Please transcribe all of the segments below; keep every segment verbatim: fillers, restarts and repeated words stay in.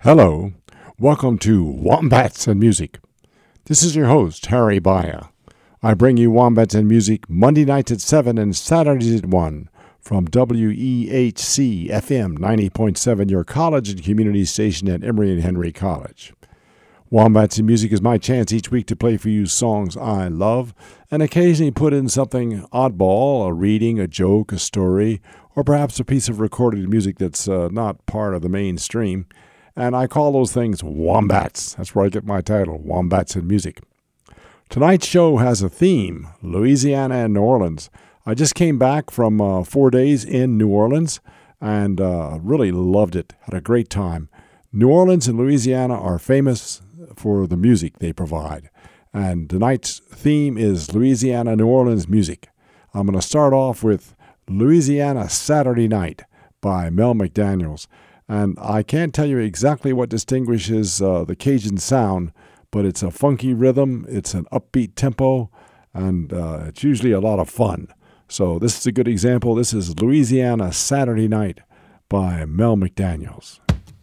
Hello, welcome to Wombats and Music. This is your host, Harry Baya. I bring you Wombats and Music Monday nights at seven and Saturdays at one from W E H C F M ninety point seven, your college and community station at Emory and Henry College. Wombats and Music is my chance each week to play for you songs I love and occasionally put in something oddball, a reading, a joke, a story, or perhaps a piece of recorded music that's uh, not part of the mainstream. And I call those things Wombats. That's where I get my title, Wombats and Music. Tonight's show has a theme, Louisiana and New Orleans. I just came back from uh, four days in New Orleans and uh, really loved it. Had a great time. New Orleans and Louisiana are famous for the music they provide. And tonight's theme is Louisiana, New Orleans music. I'm going to start off with Louisiana Saturday Night by Mel McDaniels. And I can't tell you exactly what distinguishes uh, the Cajun sound, but it's a funky rhythm, it's an upbeat tempo, and uh, it's usually a lot of fun. So this is a good example. This is Louisiana Saturday Night by Mel McDaniels.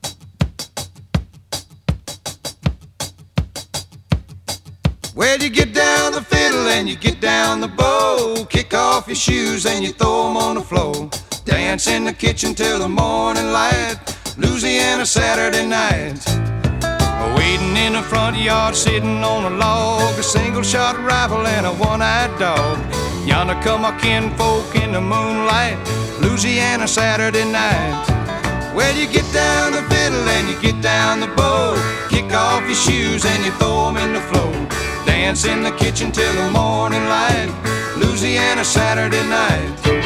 Well, you get down the fiddle and you get down the bow, kick off your shoes and you throw them on the floor. Dance in the kitchen till the morning light, Louisiana Saturday night. Waiting in the front yard, sitting on a log, a single-shot rifle and a one-eyed dog. Yonder come our kinfolk in the moonlight, Louisiana Saturday night. Well, you get down the fiddle and you get down the bow, kick off your shoes and you throw them in the floor. Dance in the kitchen till the morning light, Louisiana Saturday night.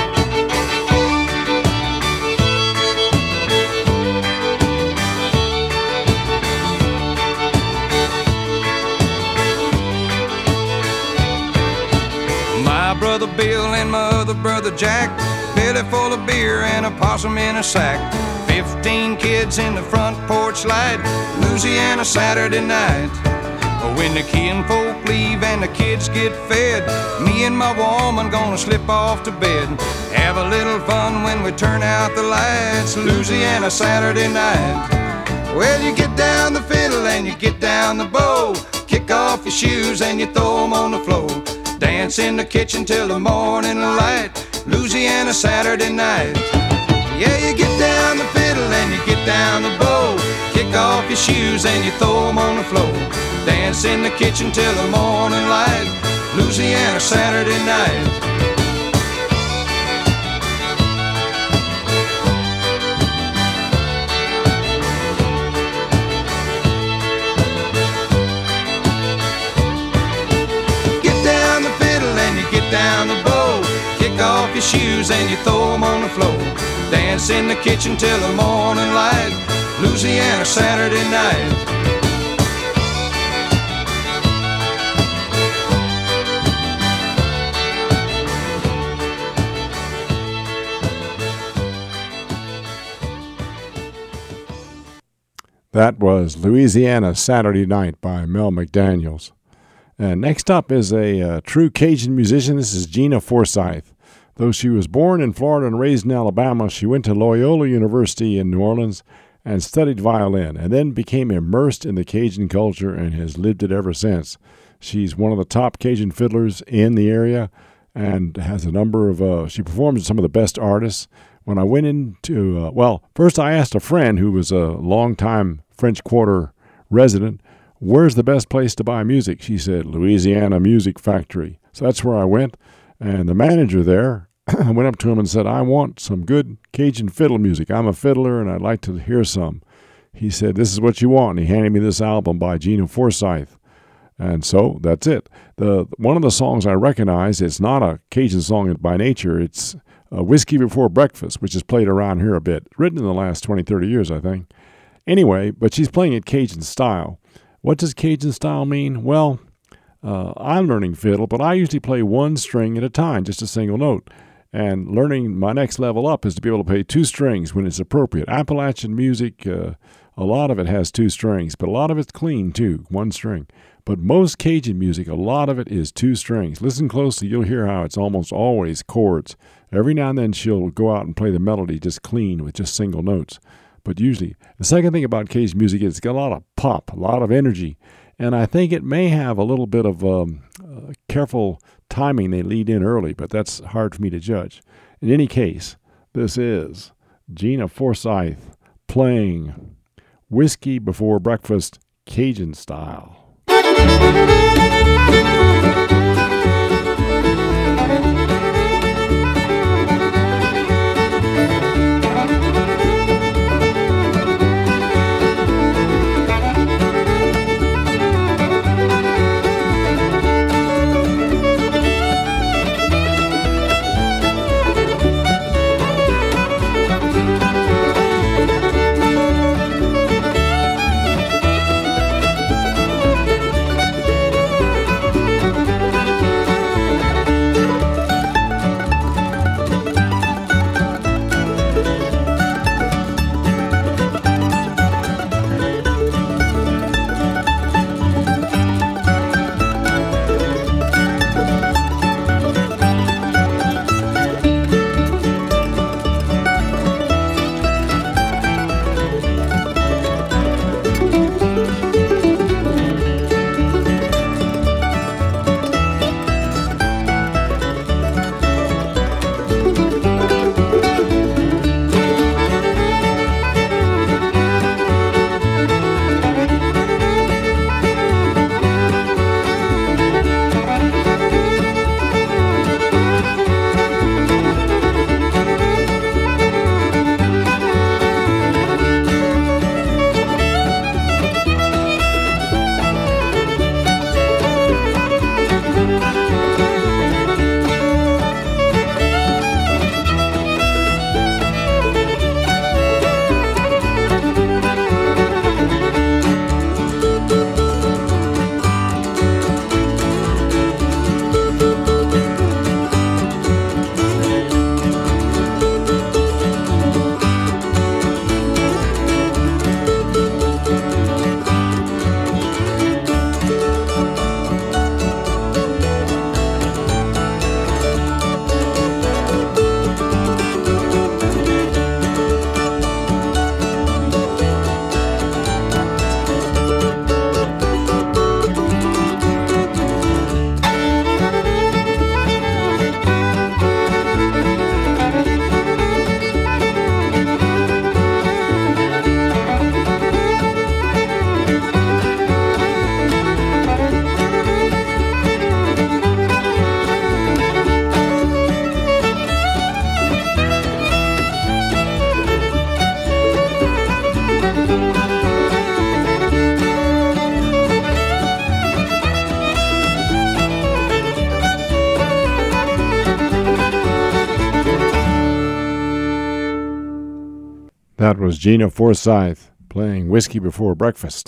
My brother Bill and my other brother Jack, belly full of beer and a possum in a sack. Fifteen kids in the front porch light, Louisiana Saturday night. When the kinfolk leave and the kids get fed, me and my woman gonna slip off to bed. Have a little fun when we turn out the lights, Louisiana Saturday night. Well, you get down the fiddle and you get down the bow, kick off your shoes and you throw them on the floor. Dance in the kitchen till the morning light, Louisiana Saturday night. Yeah, you get down the fiddle and you get down the bow, kick off your shoes and you throw them on the floor. Dance in the kitchen till the morning light, Louisiana Saturday night. Down the bow, kick off your shoes and you throw them on the floor. Dance in the kitchen till the morning light, Louisiana Saturday night. That was Louisiana Saturday Night by Mel McDaniels. And next up is a uh, true Cajun musician. This is Gina Forsyth. Though she was born in Florida and raised in Alabama, she went to Loyola University in New Orleans and studied violin, and then became immersed in the Cajun culture and has lived it ever since. She's one of the top Cajun fiddlers in the area and has a number of, uh, she performs with some of the best artists. When I went into, uh, well, first I asked a friend who was a longtime French Quarter resident, where's the best place to buy music? She said, Louisiana Music Factory. So that's where I went. And the manager there, I went up to him and said, I want some good Cajun fiddle music. I'm a fiddler and I'd like to hear some. He said, this is what you want. And he handed me this album by Gina Forsyth. And so that's it. The One of the songs I recognize, it's not a Cajun song by nature. It's uh, Whiskey Before Breakfast, which is played around here a bit. Written in the last twenty, thirty years, I think. Anyway, but she's playing it Cajun style. What does Cajun style mean? Well, uh, I'm learning fiddle, but I usually play one string at a time, just a single note. And learning my next level up is to be able to play two strings when it's appropriate. Appalachian music, uh, a lot of it has two strings, but a lot of it's clean too, one string. But most Cajun music, a lot of it is two strings. Listen closely, you'll hear how it's almost always chords. Every now and then she'll go out and play the melody just clean with just single notes. but usually. The second thing about Cajun music is it's got a lot of pop, a lot of energy, and I think it may have a little bit of um, uh, careful timing. They lead in early, but that's hard for me to judge. In any case, this is Gina Forsythe playing Whiskey Before Breakfast Cajun style. That was Gina Forsythe playing Whiskey Before Breakfast.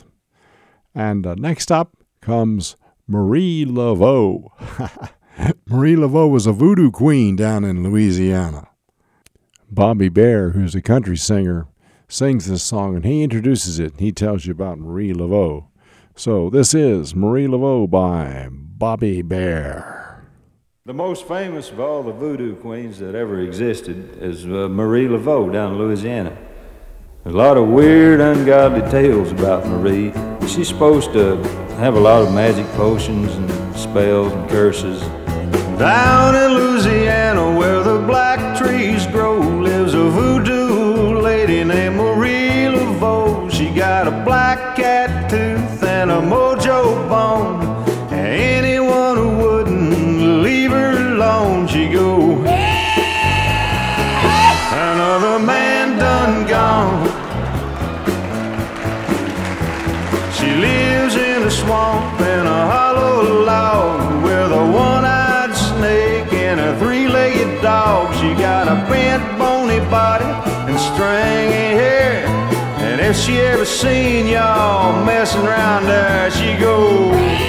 And uh, next up comes Marie Laveau. Marie Laveau was a voodoo queen down in Louisiana. Bobby Bare, who's a country singer, sings this song, and he introduces it, and he tells you about Marie Laveau. So this is Marie Laveau by Bobby Bare. The most famous of all the voodoo queens that ever existed is uh, Marie Laveau down in Louisiana. There's a lot of weird, ungodly tales about Marie. She's supposed to have a lot of magic potions and spells and curses. Down in Louisiana where the black trees grow lives a voodoo lady named Marie Laveau. She got a black cat tooth and a mojo bone. Anyone who wouldn't leave her alone, she go, another man done gone. She lives in a swamp in a hollow log with a one-eyed snake and a three-legged dog. She got a bent, bony body and stringy hair. And if she ever seen y'all messing around there, she go,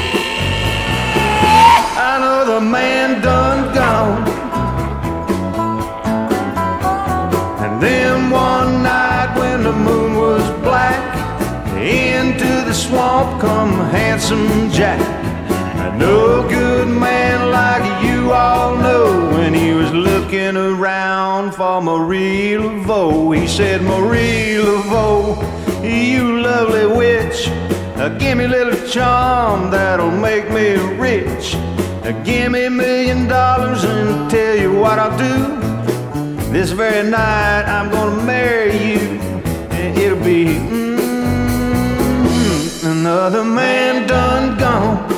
another man done gone. And then one night when the moon was black, into the swamp come Handsome Jack. A no good man like you all know. When he was looking around for Marie Laveau, he said, Marie Laveau, Laveau. You lovely witch, uh, give me a little charm that'll make me rich. Uh, give me a million dollars and tell you what I'll do. This very night I'm gonna marry you, and it'll be mm, another man done gone.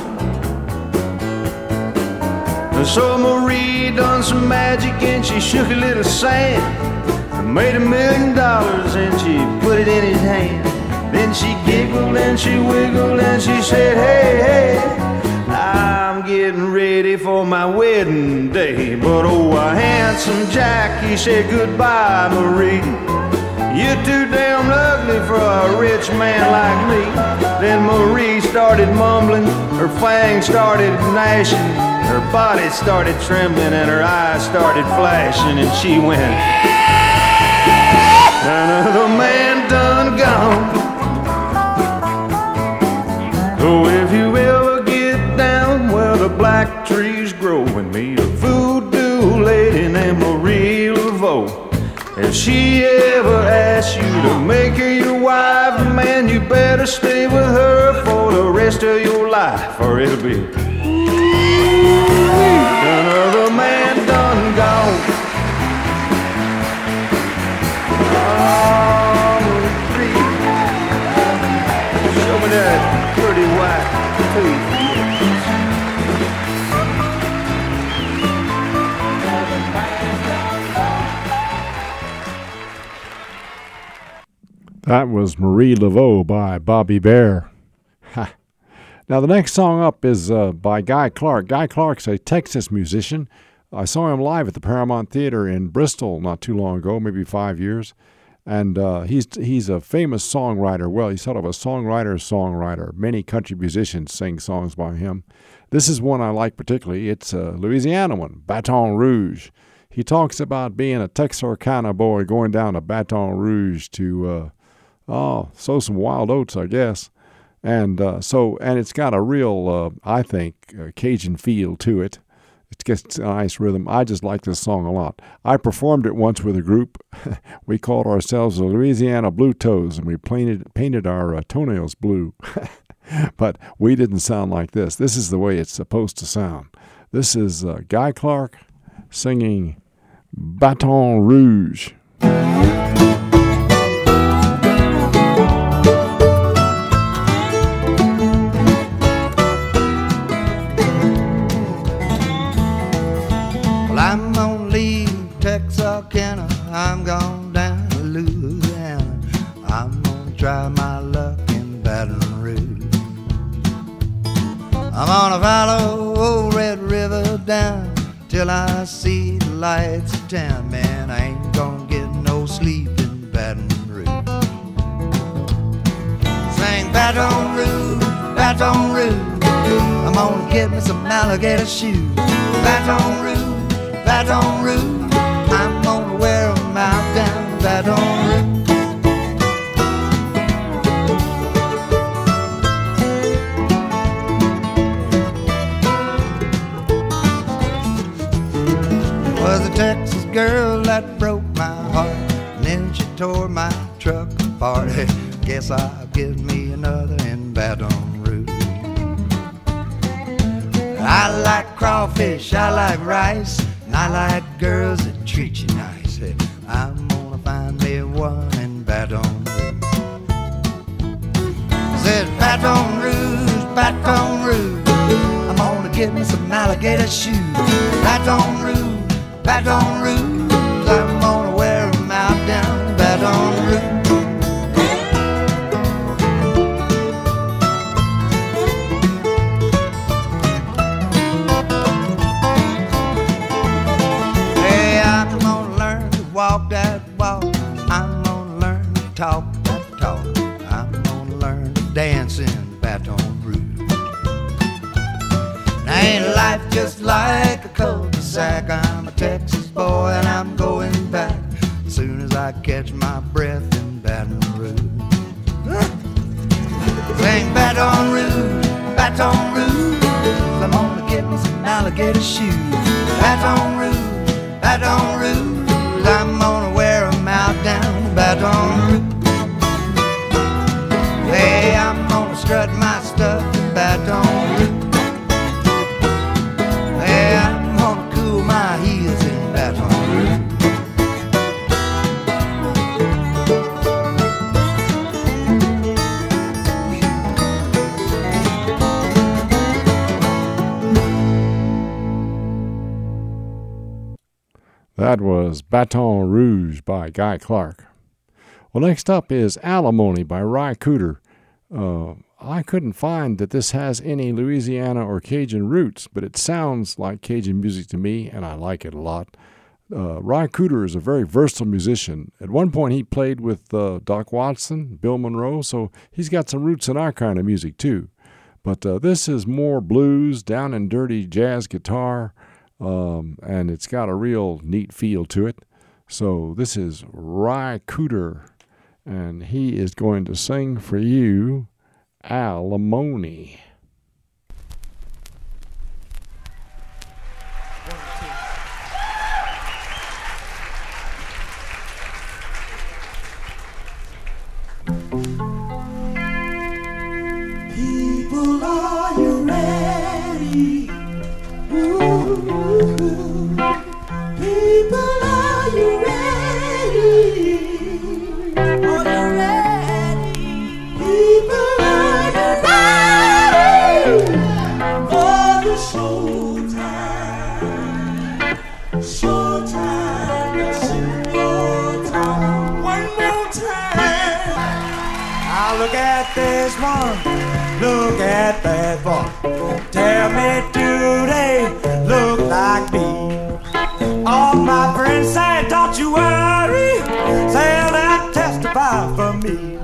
So Marie done some magic and she shook a little sand, made a million dollars and she put it in his hand. Then she giggled and she wiggled and she said, hey, hey, I'm getting ready for my wedding day. But oh, a handsome Jack, he said, goodbye, Marie. You're too damn ugly for a rich man like me. Then Marie started mumbling, her fangs started gnashing, her body started trembling and her eyes started flashing, and she went, another man done gone. Oh, if you ever get down where the black trees grow and meet a voodoo lady named Marie Laveau, if she ever asks you to make her your wife, man, you better stay with her for the rest of your life, or it'll be another man done gone. Oh, Marie, show me that pretty white tooth. That was Marie Laveau by Bobby Bare. Ha. Now the next song up is uh, by Guy Clark. Guy Clark's a Texas musician. I saw him live at the Paramount Theater in Bristol not too long ago, maybe five years. And uh, he's he's a famous songwriter. Well, he's sort of a songwriter-songwriter. Many country musicians sing songs by him. This is one I like particularly. It's a Louisiana one, Baton Rouge. He talks about being a Texarkana boy going down to Baton Rouge to... Uh, Oh, sow some wild oats, I guess. And uh, so, and it's got a real, uh, I think, uh, Cajun feel to it. It gets a nice rhythm. I just like this song a lot. I performed it once with a group. We called ourselves the Louisiana Blue Toes, and we painted painted our uh, toenails blue. But we didn't sound like this. This is the way it's supposed to sound. This is uh, Guy Clark singing Baton Rouge. I'm gonna leave Texarkana, I'm going down to Louisiana. I'm gonna try my luck in Baton Rouge. I'm gonna follow old Red River down till I see the lights of town. Man, I ain't gonna get no sleep in Baton Rouge. Sing Baton Rouge, Baton Rouge, I'm gonna get me some alligator shoes. Baton Rouge, Baton Rouge, I'm gonna wear 'em out down Baton Rouge. Was a Texas girl that broke my heart, and then she tore my truck apart. Guess I'll give me another in Baton Rouge. I like crawfish, I like rice, and I like girls that treat you nice. Hey, I'm gonna find me one in Baton Rouge. I said Baton Rouge, Baton Rouge, I'm gonna get me some alligator shoes. Baton Rouge, Baton Rouge, I'm gonna wear 'em out down Baton Rouge. Walk that walk, I'm gonna learn to talk that talk, I'm gonna learn to dance in Baton Rouge. Now ain't life just like a cul-de-sac? I'm a Texas boy and I'm going back as soon as I catch my breath in Baton Rouge. Sing Baton Rouge, Baton Rouge, I'm gonna get me some alligator shoes. Baton Rouge, Baton Rouge, I'm gonna wear 'em out down Baton Rouge. strut my stuff in Baton Rouge. Yeah, I'm gonna cool my heels in Baton Rouge. That was Baton Rouge by Guy Clark. Well, next up is Alimony by Ry Cooder. Uh, I couldn't find that this has any Louisiana or Cajun roots, but it sounds like Cajun music to me, and I like it a lot. Uh, Ry Cooder is a very versatile musician. At one point, he played with uh, Doc Watson, Bill Monroe, so he's got some roots in our kind of music, too. But uh, this is more blues, down and dirty jazz guitar, um, and it's got a real neat feel to it. So this is Ry Cooder, and he is going to sing for you Alimony. People, are you ready? Ooh, people, are you ready? Are you ready? People, are you ready for the show time? Show time, it's in your time. One more time. Now look at this one. Look at that one. Tell me, do they look like me? All my friends say, don't you worry. Say that testify for me.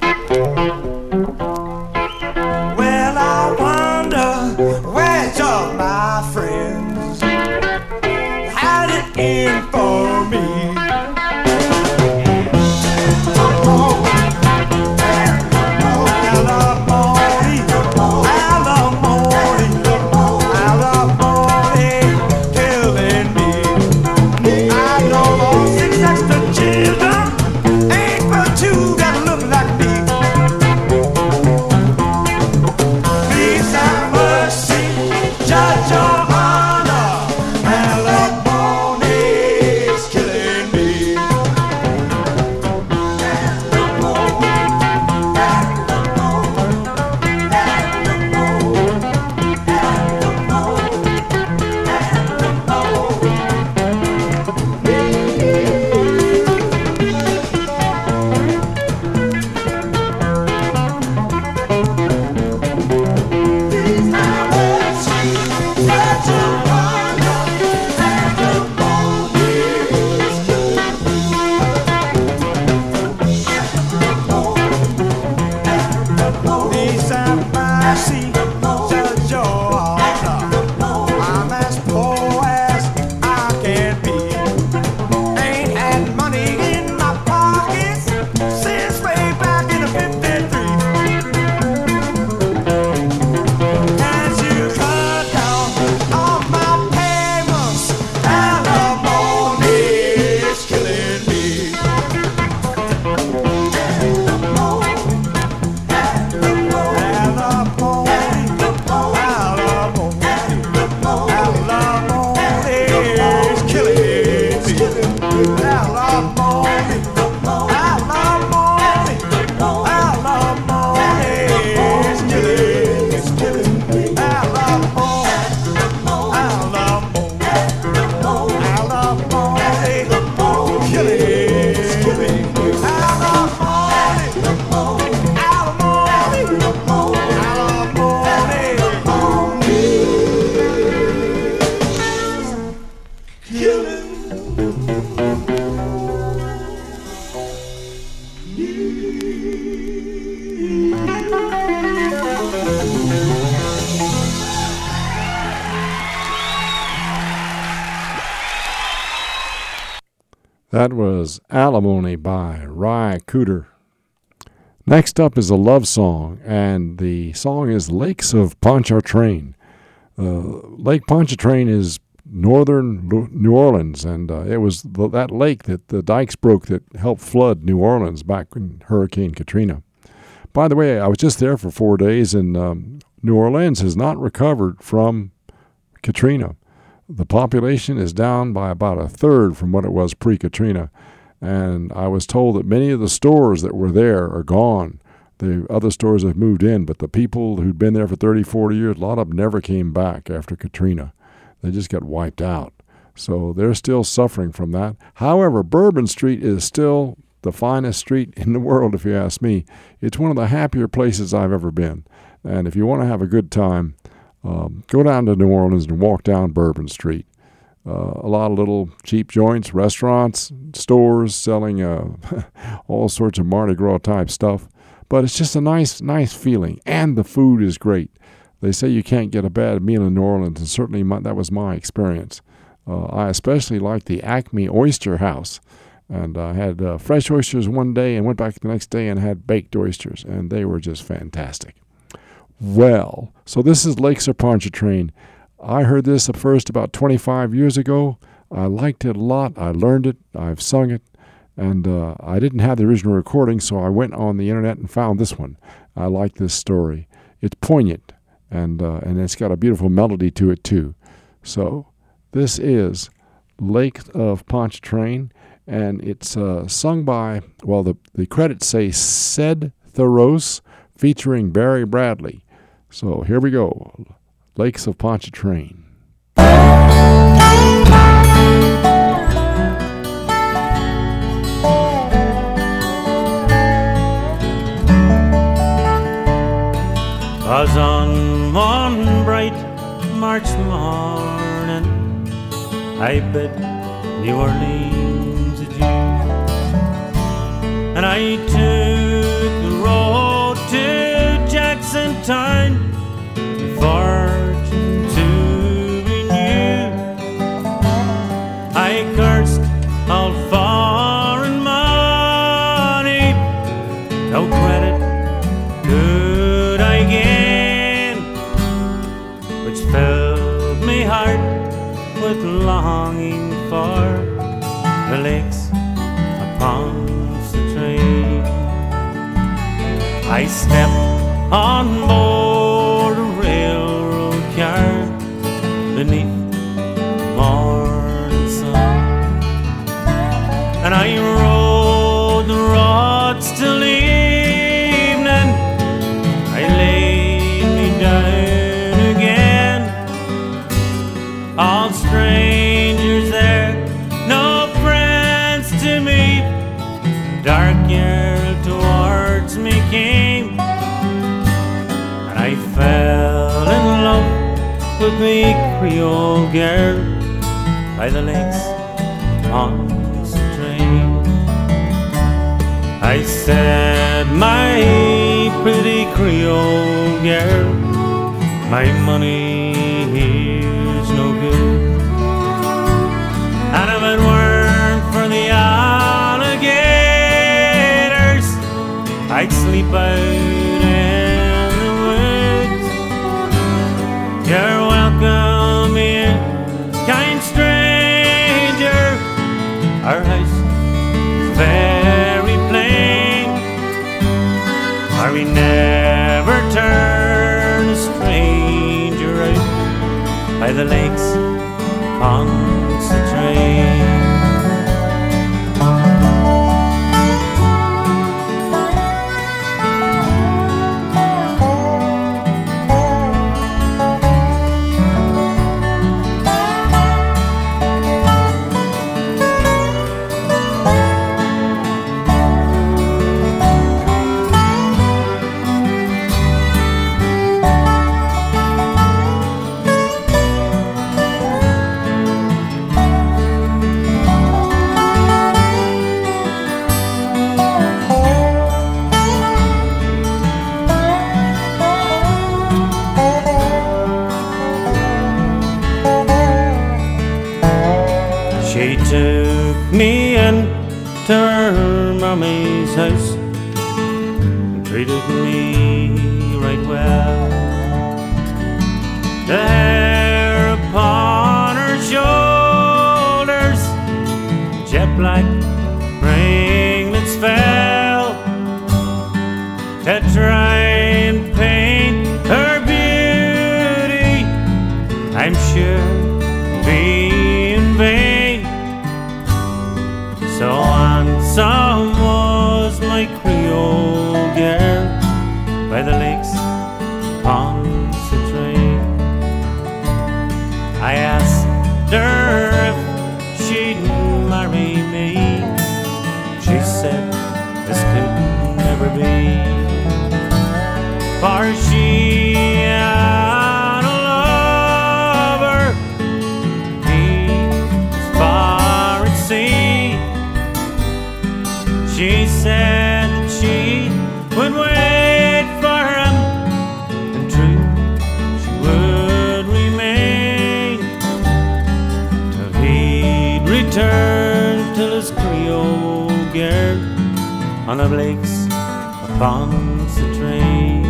Well, I wonder where's all my friends had it in for me. That was Alimony by Ry Cooder. Next up is a love song, and the song is Lakes of Pontchartrain. Uh, Lake Pontchartrain is northern New Orleans, and uh, it was the, that lake that the dikes broke that helped flood New Orleans back in Hurricane Katrina. By the way, I was just there for four days, and um, New Orleans has not recovered from Katrina. The population is down by about a third from what it was pre-Katrina. And I was told that many of the stores that were there are gone. The other stores have moved in, but the people who'd been there for thirty, forty years, a lot of them never came back after Katrina. They just got wiped out. So they're still suffering from that. However, Bourbon Street is still the finest street in the world, if you ask me. It's one of the happier places I've ever been. And if you want to have a good time, um, go down to New Orleans and walk down Bourbon Street. Uh, a lot of little cheap joints, restaurants, stores selling uh, all sorts of Mardi Gras type stuff. But it's just a nice, nice feeling. And the food is great. They say you can't get a bad meal in New Orleans, and certainly my, that was my experience. Uh, I especially liked the Acme Oyster House. And I had uh, fresh oysters one day and went back the next day and had baked oysters. And they were just fantastic. Well, so this is Lakes of Pontchartrain. I heard this at first about twenty-five years ago. I liked it a lot. I learned it. I've sung it. And uh, I didn't have the original recording, so I went on the internet and found this one. I like this story. It's poignant, and uh, and it's got a beautiful melody to it, too. So this is Lake of Pontchartrain, and it's uh, sung by, well, the, the credits say Ced Thoros featuring Barry Bradley. So here we go. Lakes of Pontchartrain. Was on one bright March morning, I bid New Orleans adieu, and I took the road to Jackson Town, fortune to renew. I cursed all foreign money, no credit could I gain, which filled me heart with longing for the lakes upon the train. I stepped on board a railroad car beneath the morning sun, and I rode the roads till evening. I laid me down again. All strangers there, no friends to me. Dark year towards me came, and I fell in love with me Creole girl by the lakes on the train. I said, my pretty Creole girl, my money here's no good, and if it weren't for the alligators, I'd sleep out in the woods. You're welcome here, kind stranger. Our house is very plain, for we never turn a stranger out by the lakes on the train. She took me into her mommy's house and treated me right well. The hair upon her shoulders, jet black ringlets fell. Tetra and paint her beauty, I'm sure be in vain. So handsome was my Creole girl by the lakes upon the train. I asked her if she'd marry me. She said this could never be, for she had a lover, he was far at sea. She said that she would wait for him, and true she would remain till he'd return to his Creole girl on the lakes upon the train.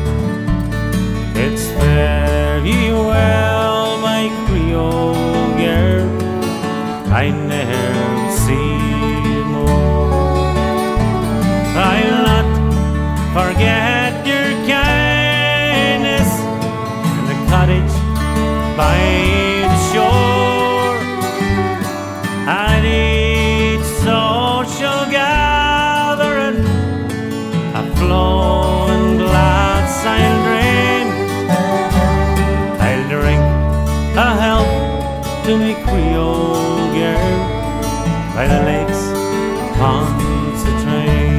It's very well, my Creole girl, I never see you more. I'll not forget your kindness in the cottage by the shore, at each social gathering a flowing glass I'll drain. I'll drink a health to me Creole girl by the lakes upon the train.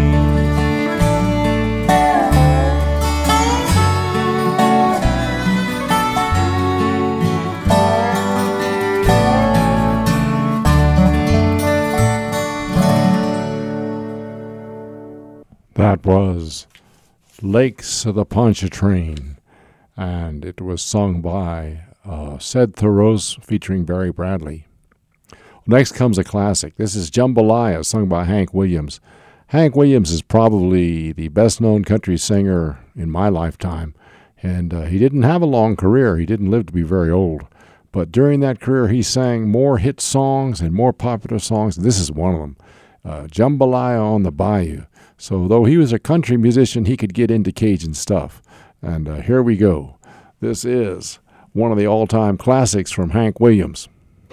That was Lakes of the Pontchartrain, and it was sung by uh, Ced Thoreaus featuring Barry Bradley. Next comes a classic. This is Jambalaya, sung by Hank Williams. Hank Williams is probably the best-known country singer in my lifetime, and uh, he didn't have a long career. He didn't live to be very old. But during that career, he sang more hit songs and more popular songs. This is one of them, uh, Jambalaya on the Bayou. So though he was a country musician, he could get into Cajun stuff. And uh, here we go. This is one of the all-time classics from Hank Williams.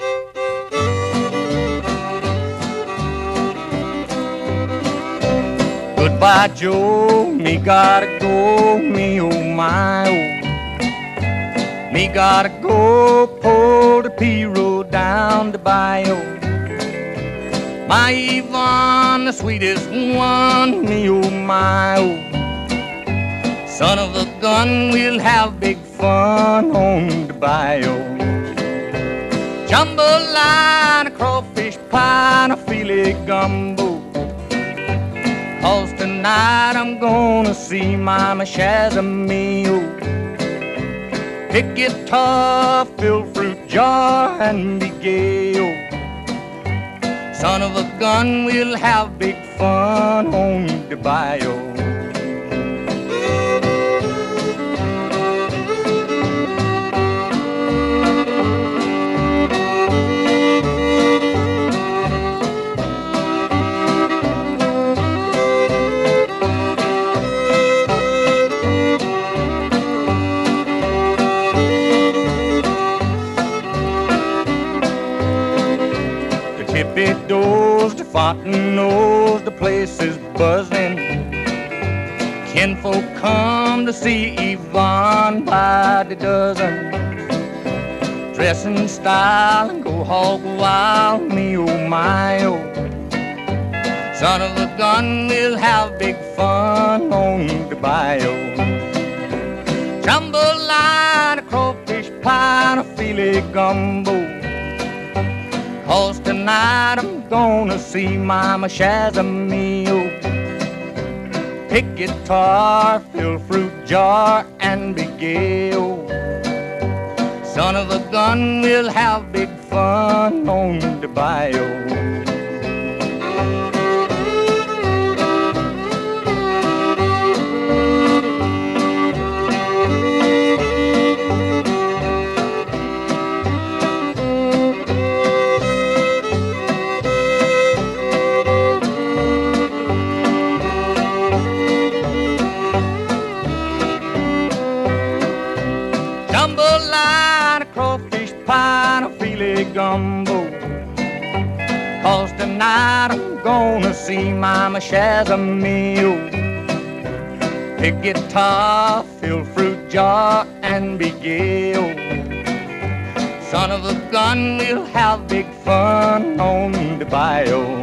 Goodbye, Joe, me gotta go, me oh my oh. Me gotta go, pull the P-road down the bayou. My Yvonne, the sweetest one, me oh my oh. Son of a gun, we'll have big fun on the bayou. Jambalaya, a crawfish pie, and a filet gumbo. 'Cause tonight I'm gonna see Mama Shazamio. Pick guitar, fill fruit jar, and be gay, oh. Son of a gun, we'll have big fun on the bayou. Tippy doors, the fountain knows the place is buzzing. Kinfolk come to see Yvonne by the dozen. Dress in style and go hog wild, me oh my oh. Son of a gun, we'll have big fun on the bayou. Jambalaya, a crawfish pie, and a filet gumbo. 'Cause tonight I'm gonna see Mama Shazamio. Pick guitar, fill fruit jar, and be gay, oh. Son of a gun, we'll have big fun on the bayou. play gumbo. 'Cause tonight I'm gonna see Mama Shazamio. Pick guitar, fill fruit jar, and be gay. Son of a gun, we'll have big fun on the bayou.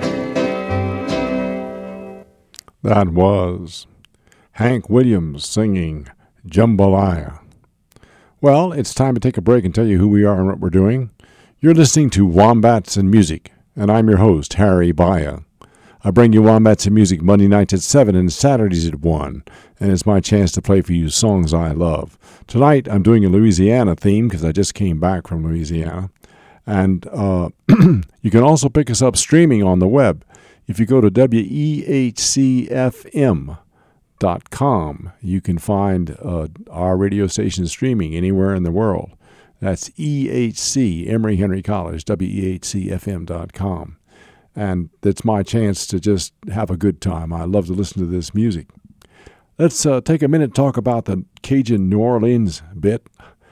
That was Hank Williams singing Jambalaya. Well, it's time to take a break and tell you who we are and what we're doing. You're listening to Wombats and Music, and I'm your host, Harry Baya. I bring you Wombats and Music Monday nights at seven and Saturdays at one, and it's my chance to play for you songs I love. Tonight, I'm doing a Louisiana theme because I just came back from Louisiana. And uh, you can also pick us up streaming on the web. If you go to W E H C F M dot com, you can find uh, our radio station streaming anywhere in the world. That's E H C, Emory Henry College, W E H C F M dot com. And it's my chance to just have a good time. I love to listen to this music. Let's uh, take a minute to talk about the Cajun New Orleans bit.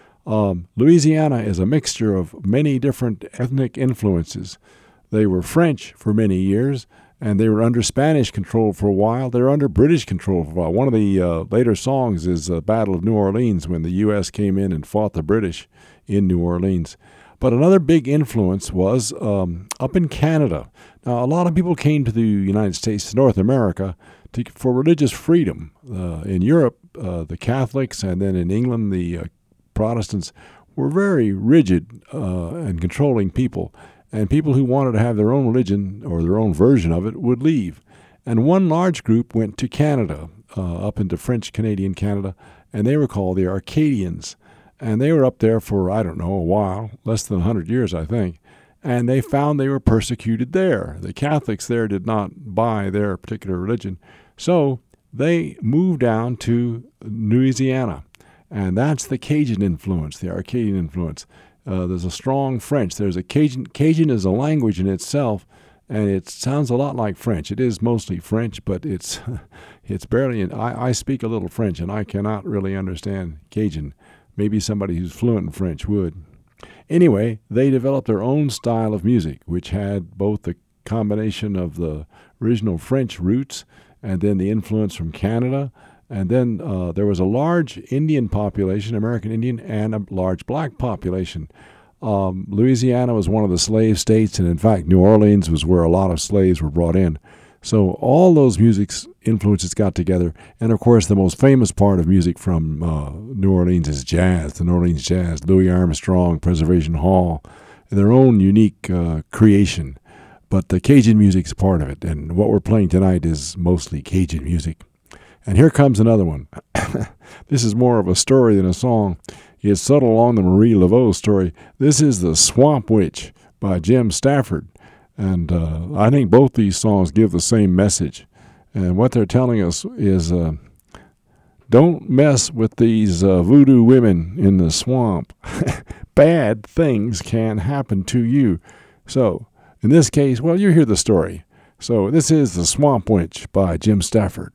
Um, Louisiana is a mixture of many different ethnic influences. They were French for many years, and they were under Spanish control for a while. They were under British control for a while. One of the uh, later songs is the Battle of New Orleans, when the U S came in and fought the British in New Orleans. But another big influence was um, up in Canada. Now, a lot of people came to the United States, to North America, to, for religious freedom. Uh, in Europe, uh, the Catholics, and then in England, the uh, Protestants were very rigid uh, and controlling people. And people who wanted to have their own religion or their own version of it would leave. And one large group went to Canada, uh, up into French-Canadian Canada, and they were called the Arcadians. And they were up there for, I don't know, a while, less than one hundred years, I think. And they found they were persecuted there. The Catholics there did not buy their particular religion. So they moved down to Louisiana. And that's the Cajun influence, the Arcadian influence. Uh, there's a strong French. There's a Cajun. Cajun is a language in itself, and it sounds a lot like French. It is mostly French, but it's it's barely. I, I speak a little French, and I cannot really understand Cajun. Maybe somebody who's fluent in French would. Anyway, they developed their own style of music, which had both the combination of the original French roots and then the influence from Canada. And then uh, there was a large Indian population, American Indian, and a large black population. Um, Louisiana was one of the slave states, and in fact, New Orleans was where a lot of slaves were brought in. So all those music influences got together. And of course, the most famous part of music from uh, New Orleans is jazz, the New Orleans Jazz, Louis Armstrong, Preservation Hall, their own unique uh, creation. But the Cajun music is part of it. And what we're playing tonight is mostly Cajun music. And here comes another one. This is more of a story than a song. It's subtle along the Marie Laveau story. This is The Swamp Witch by Jim Stafford. And uh, I think both these songs give the same message. And what they're telling us is uh, don't mess with these uh, voodoo women in the swamp. Bad things can happen to you. So, in this case, well, you hear the story. So, this is The Swamp Witch by Jim Stafford.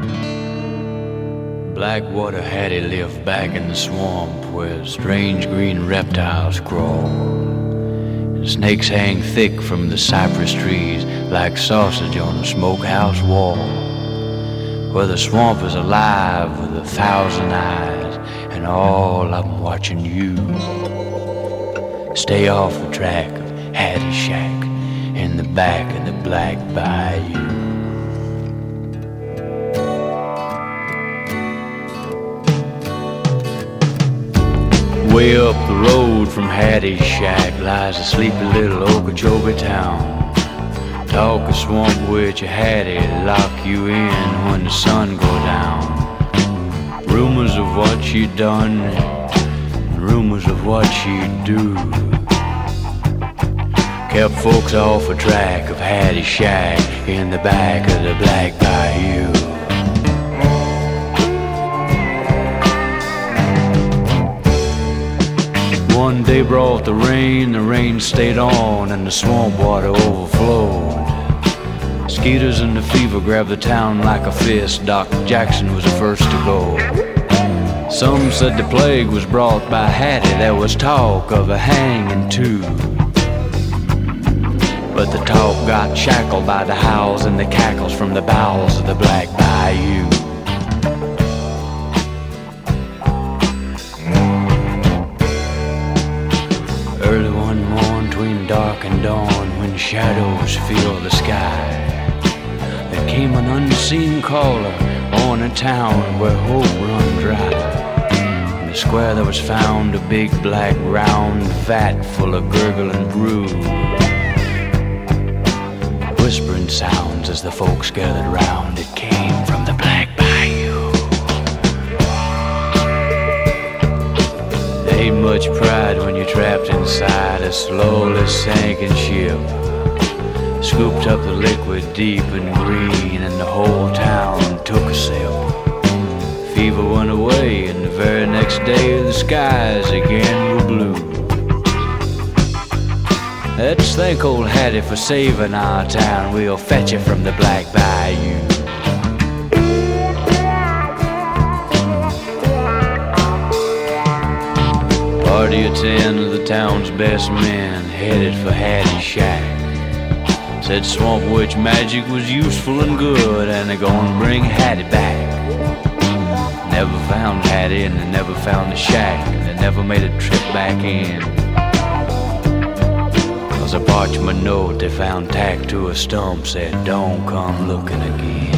Blackwater Hattie lived back in the swamp where strange green reptiles crawl. Snakes hang thick from the cypress trees like sausage on a smokehouse wall. Where the swamp is alive with a thousand eyes and all of them watching you. Stay off the track of Hattie Shack in the back of the Black Bayou. Way up the road from Hattie's shack lies a sleepy little Okeechobee town. Talk a swamp witch of Hattie, lock you in when the sun go down. Rumors of what she'd done, and rumors of what she'd do, kept folks off a track of Hattie's shack in the back of the Black Bayou. One day brought the rain, the rain stayed on, and the swamp water overflowed. Mosquitoes and the fever grabbed the town like a fist. Doc Jackson was the first to go. Some said the plague was brought by Hattie. There was talk of a hanging too. But the talk got shackled by the howls and the cackles from the bowels of the Black Bayou. Early one morn, between dark and dawn, when shadows filled the sky, there came an unseen caller on a town where hope run dry. In the square there was found a big black round vat full of gurgling brew. Whispering sounds as the folks gathered round. It came from the Black Bayou. There ain't much pride when you're trapped inside a slowly sinking ship. Scooped up the liquid deep and green, and the whole town took a sip. Fever went away, and the very next day the skies again were blue. Let's thank old Hattie for saving our town. We'll fetch you from the Black Bayou. Party of ten of the town's best men headed for Hattie's shack. Said Swamp Witch magic was useful and good, and they're gonna bring Hattie back. Never found Hattie, and they never found the shack, and they never made a trip back in. Cause a parchment note they found tacked to a stump said, "Don't come looking again."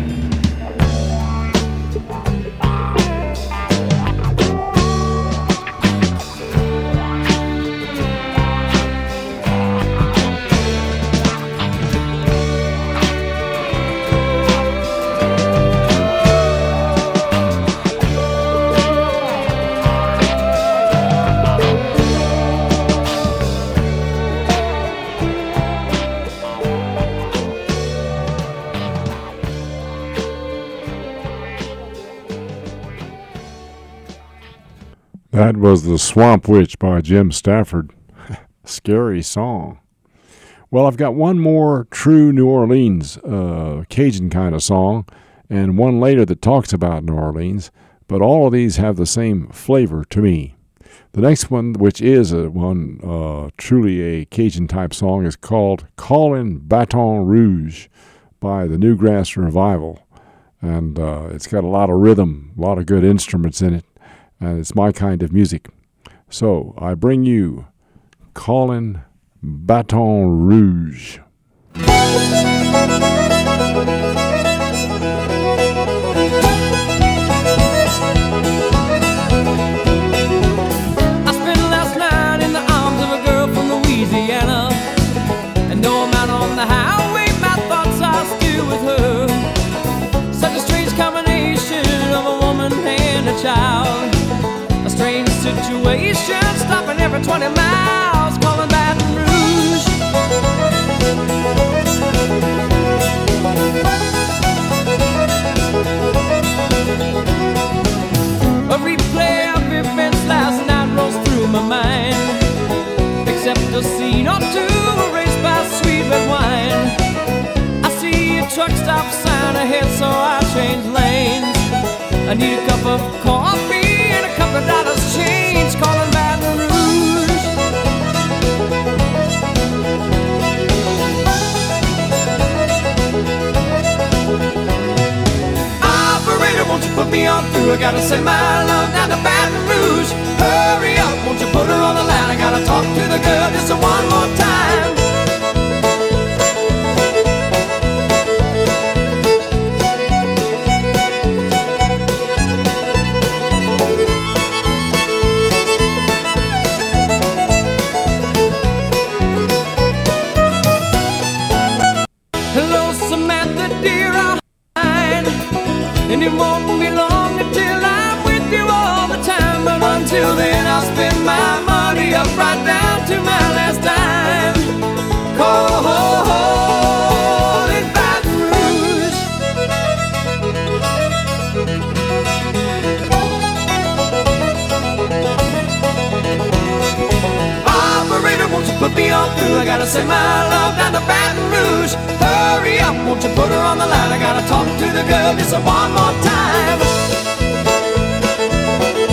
That was The Swamp Witch by Jim Stafford. Scary song. Well, I've got one more true New Orleans uh, Cajun kind of song, and one later that talks about New Orleans, but all of these have the same flavor to me. The next one, which is a one uh, truly a Cajun type song, is called Callin' Baton Rouge by the Newgrass Revival. And uh, it's got a lot of rhythm, a lot of good instruments in it. And it's my kind of music. So I bring you Callin' Baton Rouge. I spent last night in the arms of a girl from Louisiana, and though I'm out on the highway, my thoughts are still with her. Such a strange combination of a woman and a child. A strange situation, stopping every twenty miles, calling Baton Rouge. A replay of events last night rolls through my mind, except a scene or two erased by sweet red wine. I see a truck stop sign ahead, so I change lanes. I need a cup of coffee and a couple of dollars change, calling Baton Rouge. Operator, won't you put me on through? I gotta send my love down to Baton Rouge. Hurry up, won't you put her on the line? I gotta talk to the girl just one more time. And it won't be long until I'm with you all the time. But until then I'll spend my money up right down to my last dime. Calling Baton Rouge. Operator, won't you put me on through? I gotta send my love down to Baton Rouge. Hurry up, won't you put her on the line? I gotta talk to the girl just one more time.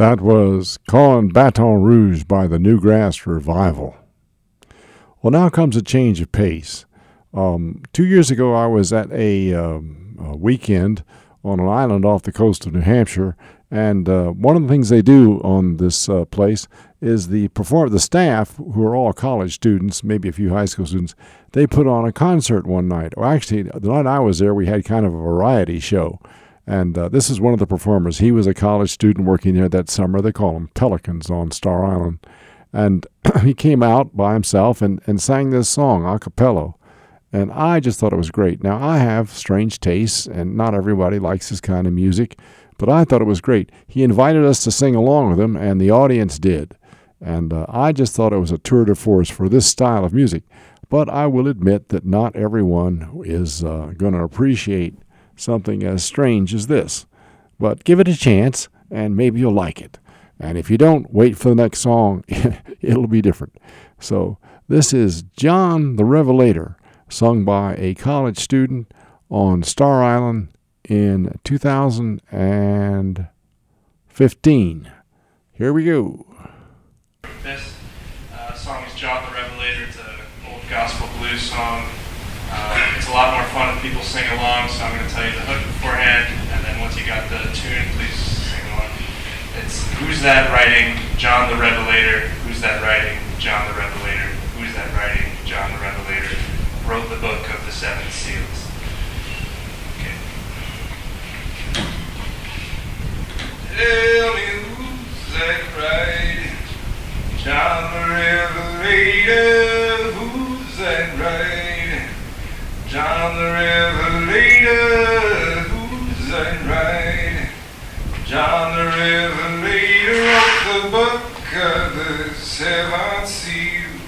That was Calling Baton Rouge by the Newgrass Revival. Well, now comes a change of pace. Um, two years ago, I was at a, um, a weekend on an island off the coast of New Hampshire, and uh, one of the things they do on this uh, place is the perform the staff, who are all college students, maybe a few high school students, they put on a concert one night. Well, actually, the night I was there, we had kind of a variety show. And uh, this is one of the performers. He was a college student working there that summer. They call them Pelicans on Star Island. And he came out by himself and, and sang this song, a cappella. And I just thought it was great. Now, I have strange tastes, and not everybody likes this kind of music, but I thought it was great. He invited us to sing along with him, and the audience did. And uh, I just thought it was a tour de force for this style of music. But I will admit that not everyone is uh, going to appreciate something as strange as this. But give it a chance, and maybe you'll like it. And if you don't, wait for the next song. It'll be different. So this is John the Revelator, sung by a college student on Star Island in two thousand fifteen. Here we go. This uh, song is John the Revelator. It's an old gospel blues song. Uh, it's a lot more fun if people sing along, so I'm going to tell you the hook beforehand, and then once you got the tune, please sing along. It's Who's That Writing? John the Revelator. Who's That Writing? John the Revelator. Who's That Writing? John the Revelator. Wrote the book of the seven seals. Okay. Tell me who's that writing? John the Revelator. Who's that writing? John the Revelator, who's that right? John the Revelator wrote the book of the seven seals.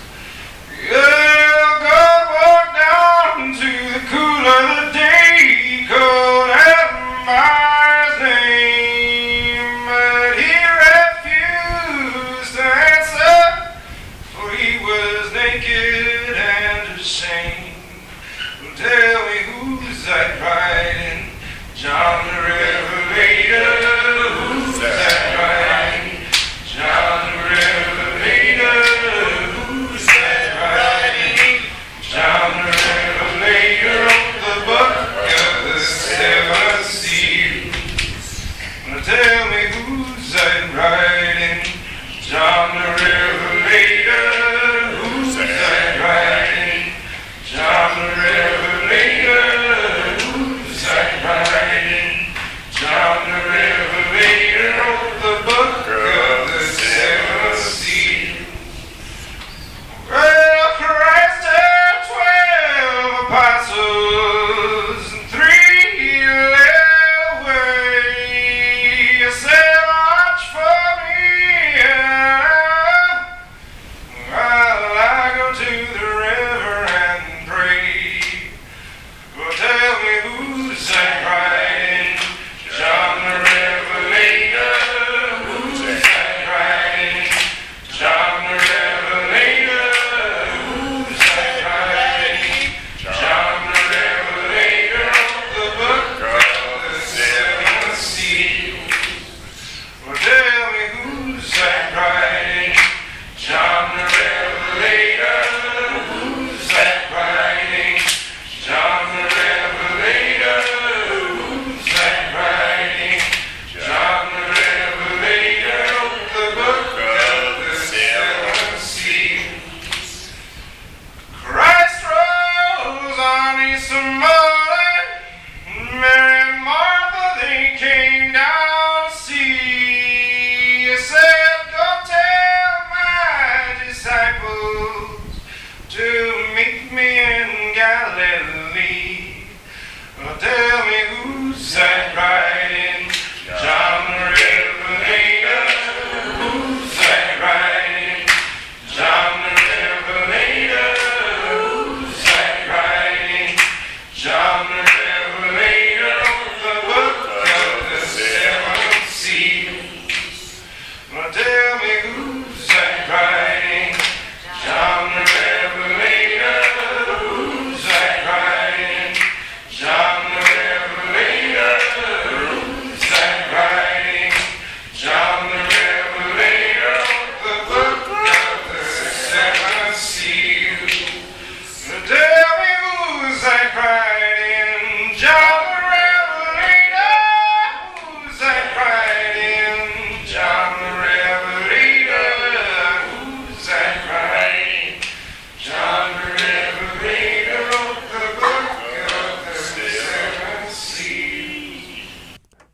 Yeah, God walked down to the cool of the day, called out my name, but he refused to answer, for he was naked and ashamed. Tell me who's that writing? John the Revelator. Who's that writing? John the Revelator. Who's that writing? John the Revelator wrote the book of the seven seals. Now tell me who's that writing? John the Revelator. Who's that writing? John the Revelator. John the Revelator wrote the book of the seven seals. Well, Christ had twelve apostles and three led away. He said, watch for me,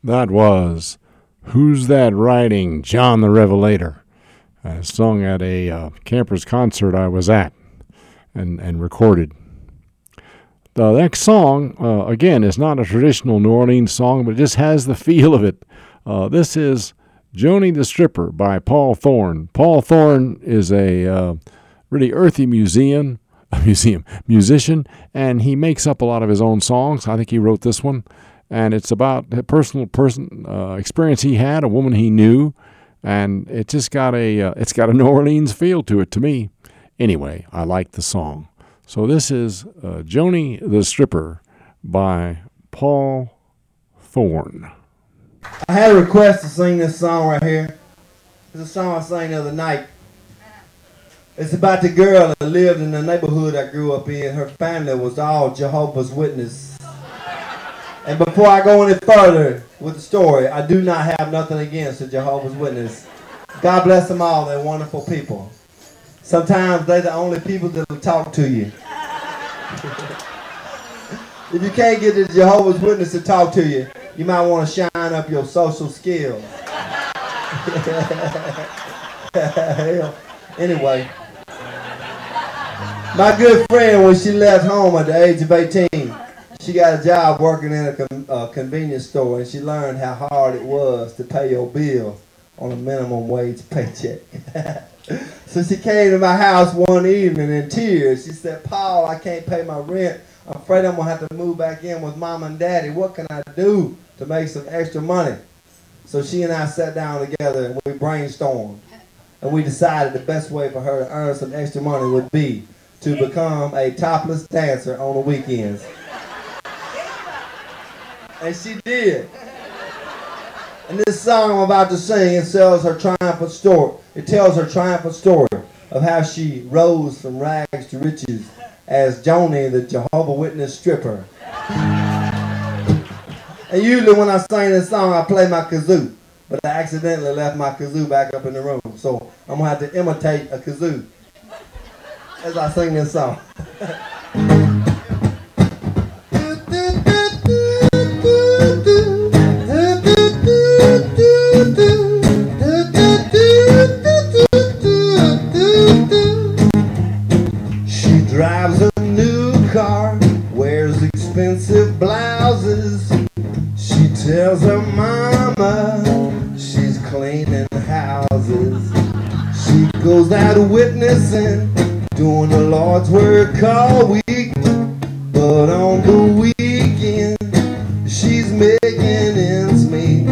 That was Who's That Riding? John the Revelator. Uh, sung at a uh, campers concert I was at and, and recorded. The next song, uh, again, is not a traditional New Orleans song, but it just has the feel of it. Uh, this is Joni the Stripper by Paul Thorne. Paul Thorne is a uh, really earthy museum, a museum musician, and he makes up a lot of his own songs. I think he wrote this one. And it's about a personal person uh, experience he had, a woman he knew, and it just got a uh, it's got a New Orleans feel to it to me. Anyway, I like the song. So this is uh, Joni the Stripper by Paul Thorne. I had a request to sing this song right here. It's a song I sang the other night. It's about the girl that lived in the neighborhood I grew up in. Her family was all Jehovah's Witnesses. And before I go any further with the story, I do not have nothing against the Jehovah's Witness. God bless them all. They're wonderful people. Sometimes they're the only people that will talk to you. If you can't get the Jehovah's Witness to talk to you, you might want to shine up your social skills. Anyway, my good friend, when she left home at the age of eighteen, she got a job working in a con- uh, convenience store, and she learned how hard it was to pay your bills on a minimum wage paycheck. So she came to my house one evening in tears. She said, "Paul, I can't pay my rent. I'm afraid I'm going to have to move back in with Mom and Daddy. What can I do to make some extra money?" So she and I sat down together and we brainstormed. And we decided the best way for her to earn some extra money would be to become a topless dancer on the weekends. And she did. And this song I'm about to sing, it tells her triumphant story. It tells her triumphant story of how she rose from rags to riches as Joni, the Jehovah Witness stripper. And usually when I sing this song, I play my kazoo, but I accidentally left my kazoo back up in the room, so I'm gonna have to imitate a kazoo as I sing this song. She drives a new car, wears expensive blouses. She tells her mama she's cleaning houses. She goes out witnessing, doing the Lord's work all week. But on the weekend, she's making ends meet.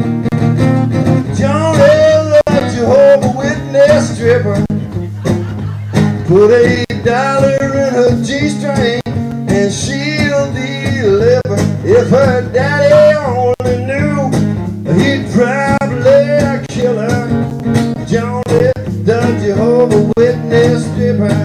Joni, the Jehovah Witness stripper, put a dollar in her G-string and she'll deliver. If her daddy only knew, he'd probably kill her. Joni, the Jehovah Witness stripper.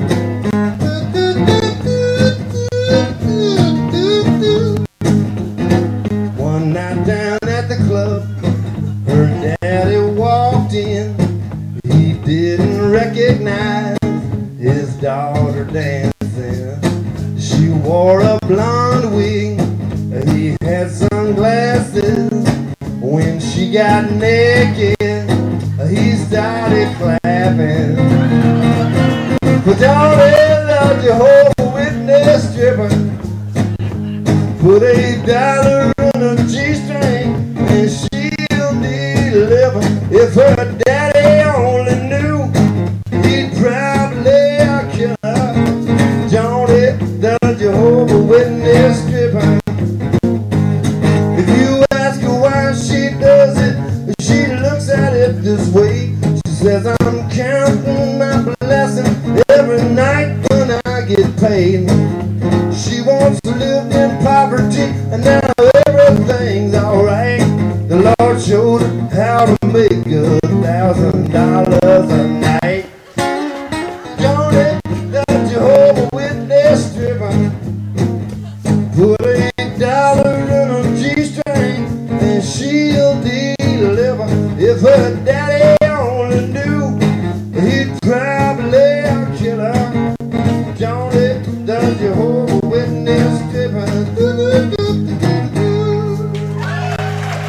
One night down at the club, her daddy walked in. He didn't recognize his daughter dancing. She wore a blonde wig, he had sunglasses. When she got naked, he started clapping. But Joni, the Jehovah Witness stripper, put a dollar in a G-string and she'll deliver. If her daddy only knew, he'd probably kill her. Joni, the Jehovah Witness stripper. If you ask her why she does it, she looks at it this way. She says, "I'm counting my blessings every night when I get paid." She once lived in poverty and now everything's alright. The Lord showed her how to make a thousand dollars a night. Joni, the Jehovah Witness stripper, put a dollar in a G-string and she'll deliver. If her daddy only knew, he'd probably kill her. Joni, the Jehovah Witness stripper.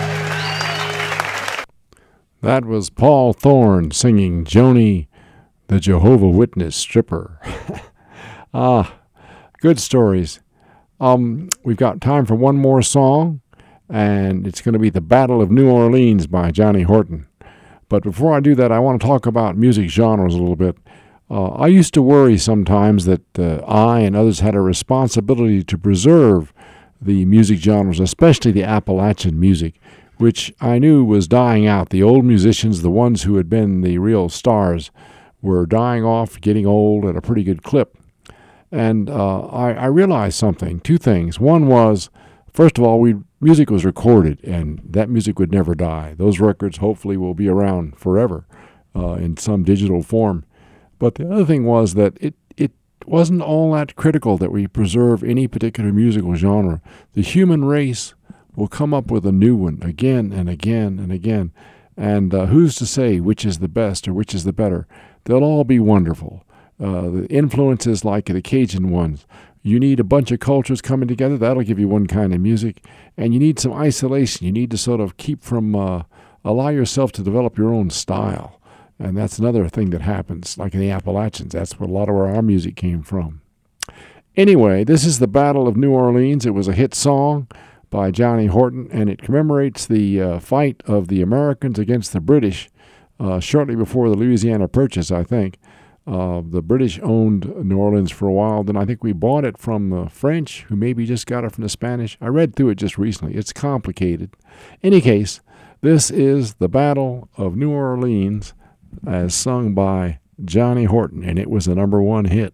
Paul Thorne singing Joni, the Jehovah Witness stripper. Ah, good stories. Um, we've got time for one more song, and it's going to be The Battle of New Orleans by Johnny Horton. But before I do that, I want to talk about music genres a little bit. Uh, I used to worry sometimes that uh, I and others had a responsibility to preserve the music genres, especially the Appalachian music, which I knew was dying out. The old musicians, the ones who had been the real stars, were dying off, getting old at a pretty good clip. And uh, I, I realized something, two things. One was, first of all, we music was recorded, and that music would never die. Those records hopefully will be around forever uh, in some digital form. But the other thing was that it, it wasn't all that critical that we preserve any particular musical genre. The human race will come up with a new one again and again and again. And uh, who's to say which is the best or which is the better? They'll all be wonderful. Uh, the influences like the Cajun ones. You need a bunch of cultures coming together. That'll give you one kind of music. And you need some isolation. You need to sort of keep from, uh, allow yourself to develop your own style. And that's another thing that happens, like in the Appalachians. That's where a lot of where our music came from. Anyway, this is the Battle of New Orleans. It was a hit song by Johnny Horton, and it commemorates the uh, fight of the Americans against the British uh, shortly before the Louisiana Purchase, I think. Uh, the British owned New Orleans for a while. Then I think we bought it from the French, who maybe just got it from the Spanish. I read through it just recently. It's complicated. In any case, this is the Battle of New Orleans as sung by Johnny Horton, and it was the number one hit.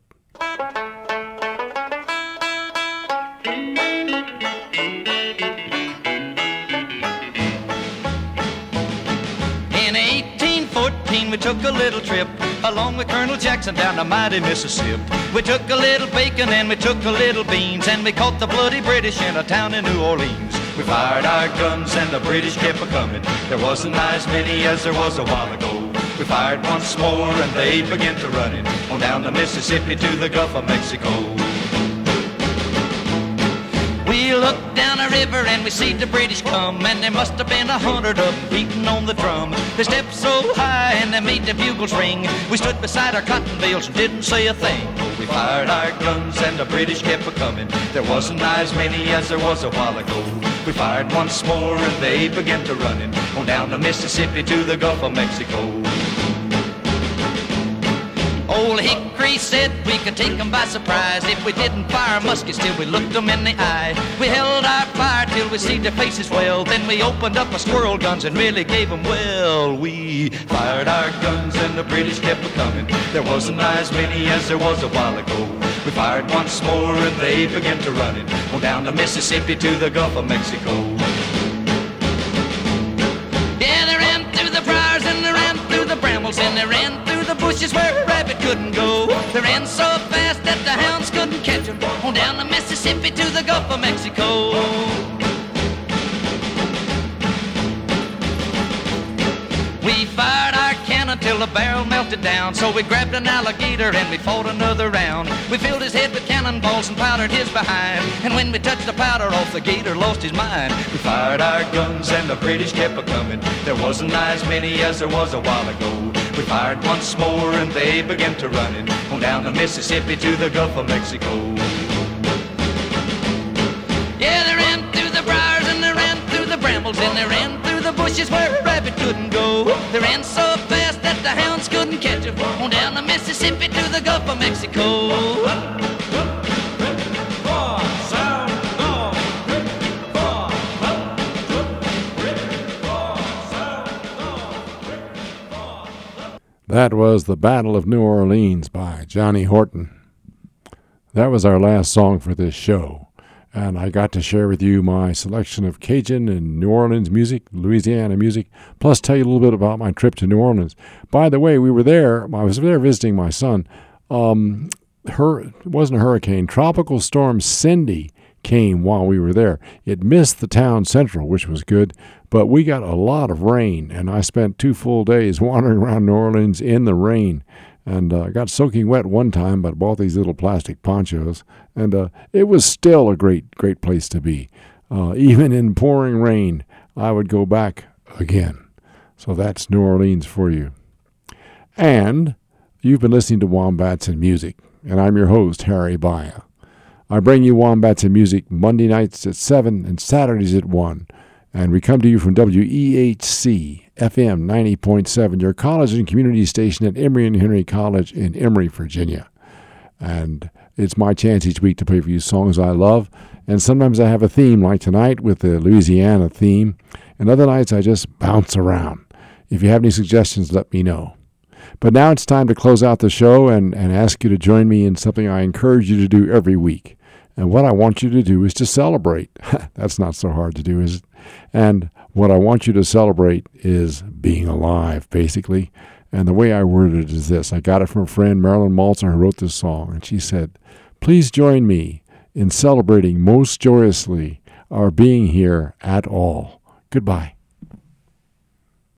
We took a little trip along with Colonel Jackson down the mighty Mississippi. We took a little bacon and we took a little beans, and we caught the bloody British in a town in New Orleans. We fired our guns and the British kept a-coming. There wasn't as many as there was a while ago. We fired once more and they began to running on down the Mississippi to the Gulf of Mexico. We looked down a river and we see the British come, and there must have been a hundred of them beating on the drum. They stepped so high and they made the bugles ring. We stood beside our cotton bales and didn't say a thing. We fired our guns and the British kept a-coming. There wasn't as many as there was a while ago. We fired once more and they began to running on down the Mississippi to the Gulf of Mexico. Old Hickory said we could take them by surprise if we didn't fire muskets till we looked them in the eye. We held our fire till we see their faces well, then we opened up our squirrel guns and really gave them well. We fired our guns and the British kept a-coming. There wasn't as many as there was a while ago. We fired once more and they began to running on down the Mississippi to the Gulf of Mexico. Yeah, they ran through the briars and they ran through the brambles and they ran through the bushes where a rabbit couldn't go. They ran so fast that the hounds couldn't catch them on down the Mississippi to the Gulf of Mexico. We fired our cannon till the barrel melted down, so we grabbed an alligator and we fought another round. We filled his head with cannonballs and powdered his behind, and when we touched the powder off, the gator lost his mind. We fired our guns and the British kept a-coming. There wasn't as many as there was a while ago. We fired once more and they began to running on down the Mississippi to the Gulf of Mexico. Yeah, they ran through the briars and they ran through the brambles and they ran through the bushes where a rabbit couldn't go. They ran so fast that the hounds couldn't catch them on down the Mississippi to the Gulf of Mexico. That was The Battle of New Orleans by Johnny Horton. That was our last song for this show, and I got to share with you my selection of Cajun and New Orleans music, Louisiana music, plus tell you a little bit about my trip to New Orleans. By the way, we were there, I was there visiting my son. Um, her, it wasn't a hurricane, Tropical Storm Cindy came while we were there. It missed the town central, which was good, but we got a lot of rain, and I spent two full days wandering around New Orleans in the rain. And I uh, got soaking wet one time, but bought these little plastic ponchos. And uh, it was still a great, great place to be. Uh, even in pouring rain, I would go back again. So that's New Orleans for you. And you've been listening to Wombats and Music, and I'm your host, Harry Baya. I bring you Wombats and Music Monday nights at seven and Saturdays at one. And we come to you from W E H C F M ninety point seven, your college and community station at Emory and Henry College in Emory, Virginia. And it's my chance each week to play for you songs I love. And sometimes I have a theme, like tonight with the Louisiana theme. And other nights I just bounce around. If you have any suggestions, let me know. But now it's time to close out the show and, and ask you to join me in something I encourage you to do every week. And what I want you to do is to celebrate. That's not so hard to do, is it? And what I want you to celebrate is being alive, basically. And the way I worded it is this. I got it from a friend, Marilyn Maltzer, who wrote this song. And she said, "Please join me in celebrating most joyously our being here at all." Goodbye.